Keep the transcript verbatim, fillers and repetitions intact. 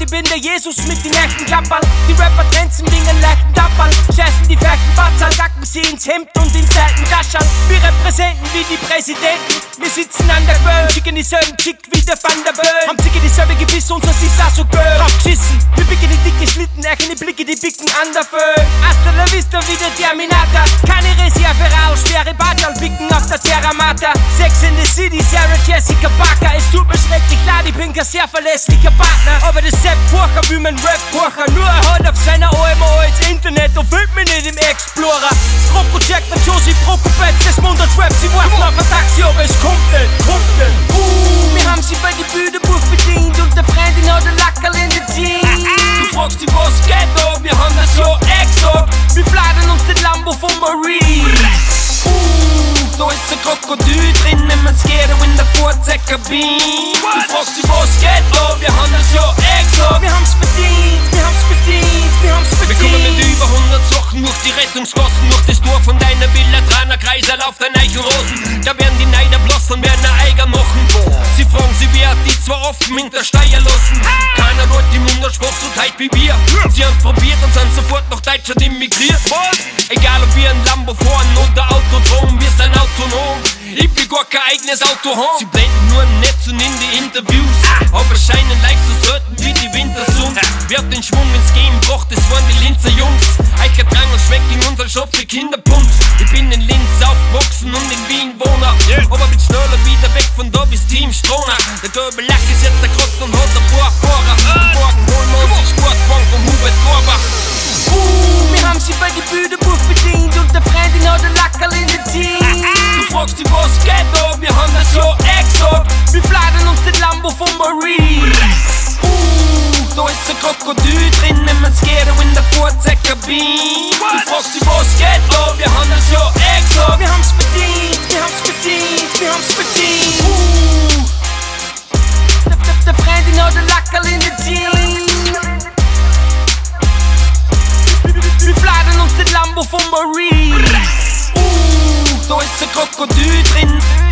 ich bin der Jesus mit den echten Klappern. Die Rapper tränzen wegen leichten Tappern. Scheißen die Ferken Batzern, sacken sie ins Hemd und in Seiten Taschern. Wir repräsenten wie die Präsidenten. Wir sitzen an der Quelle, schicken dieselben Chick wie der Van der Böll. Haben Zicke dieselbe Gebiss, unser ist auch so Girl. Abgeschissen, wir picken die dicke Schlitten, eichen die Blicke, die bicken an der Föhl. Hasta la vista wie der Terminator. Keine Reserve raus, schwere Battle, picken auf der Terra Mata. Sex in the City, Sarah Jessica Parker. Es tut mir schrecklich leid, ich bin kein sehr verlässlicher Partner. Aber das Sepp Furcher wie mein Rap-Furcher. Nur er hat auf seiner O M O ins Internet und filmt mich nicht im Explorer. Rocco checkt und Josie Prokopetz, das Mund und Rap, sie warten auf ein Taxi, aber es kommt nicht, kommt nicht. Uh, wir haben sie bei die Bühnebuch bedient und der Freundin hat ein Lackerl in den Jeans. Du fragst dich, was geht da, wir haben das ja exakt. Wir fladern uns den Lambo von Marie. Uh, da ist ein Krokodil drin, wenn man's geht, in der Vorzeitkabine. Du fragst dich, was geht da, wir haben das ja exakt. Wir haben's verdient, wir haben's verdient, wir haben's verdient. Wir kommen nicht über hundert Sachen durch die Rettungskosten, durch das Tor von deiner Villa, Traner Kreisel auf den Eichelrosen. Da werden die Neider blossen, werden ein Eiger machen. Sie fragen sie, wer hat die zwar offen in der Steier lassen. Keiner wollte im Muttersprach so tight wie wir. Sie haben's probiert und sind sofort nach Deutschland immigriert. Egal ob wir ein Lambo fahren oder Autodrom, wir sind autonom. Ich will gar kein eigenes Auto haben. Sie blenden nur im Netz und in die Interviews, aber scheinen leicht so selten wie die Wintersonne. Wer hat den Schwung ins Game gebracht, das waren die Linzer Jungs. Eicher Drang und schmeckt in unserem Shop wie Kinderpunsch. Ich bin in Linz aufgewachsen und in Wien wohner, aber bin schneller wieder weg von da bis Team Stroner. Der gelbe Lack ist jetzt der Kotz und hat ein paar Fahrer. Morgen holen wir uns den Sportwagen vom Hubert Gorbach. Uh, wir haben sie bei die Bühnebuch bedient und der Freundin hat ein Lackerl in den Jeans. Du fragst dich, was geht da, wir haben das ja exakt. Wir fladern uns den Lambo von Marie. Uh, da ist ein Krokodil drin, wenn man's geht, in der Vorzeitkabine. Du fragst dich, was geht da, wir haben das ja exakt. Wir haben's verdient, wir haben's verdient, wir haben's verdient. Uh, der, der, der Freundin hat ein Lackerl in den Jeans. Wir fladern uns den Lambo von Marie. Uh, da ist ein Krokodil drin.